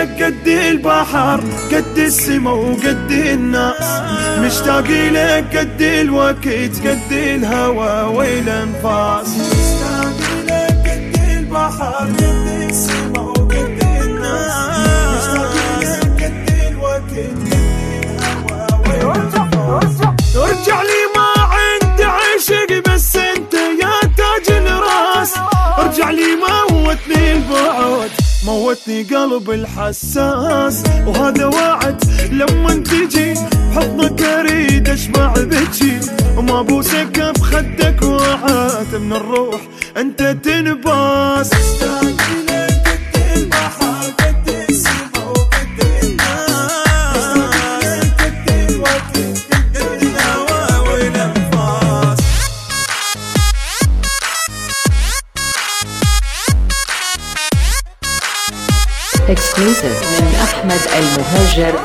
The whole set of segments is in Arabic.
لك قد البحر قد السما وقد الناس، مشتاق لك قد الوقت قد الهوى والانفاس، مشتاق لك قد البحر قد السما وقد الناس، مشتاق لك قد الوقت قد الهوى والانفاس. ارجع لي ما عندي عشق بس انت يا تاج الراس، ارجع لي موتني البعد موتني قلب الحساس، وهذا وعد لما تجي بحضنك اريد اشبع بجي، وما بوسك بخدك وعاد من الروح انت تنباس. مشتاق لك قد البحر قد السما وقد الناس، مشتاق لك قد الوقت قد الهوى والانفاس. Exclusive من أحمد المهاجر.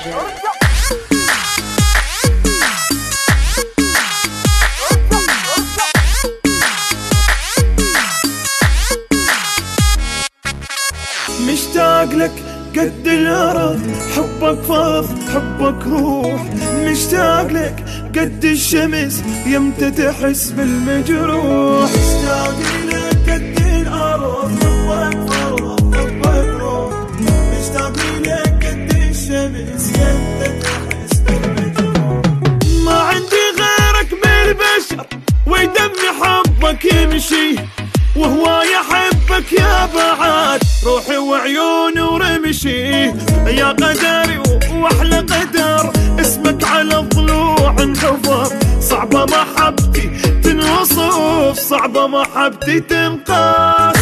مشتاق لك قد الأرض حبك فاض حبك روح، مشتاق لك قد الشمس يمتى تحس بالمجروح، مشتاق لك قد الأرض حبك فاض حبك روح، مشتاق لك قد الشمس يمتى تحس بالمجروح. ما عندي غيرك بالبشر ويدمي حبك يمشي، وهو يحبك يا بعد روحي وعيوني ورمشي، يا قدري واحلى قدر اسمك على الضلوع انحفر، صعبة محبتي تنوصف صعبة محبتي تنقاس.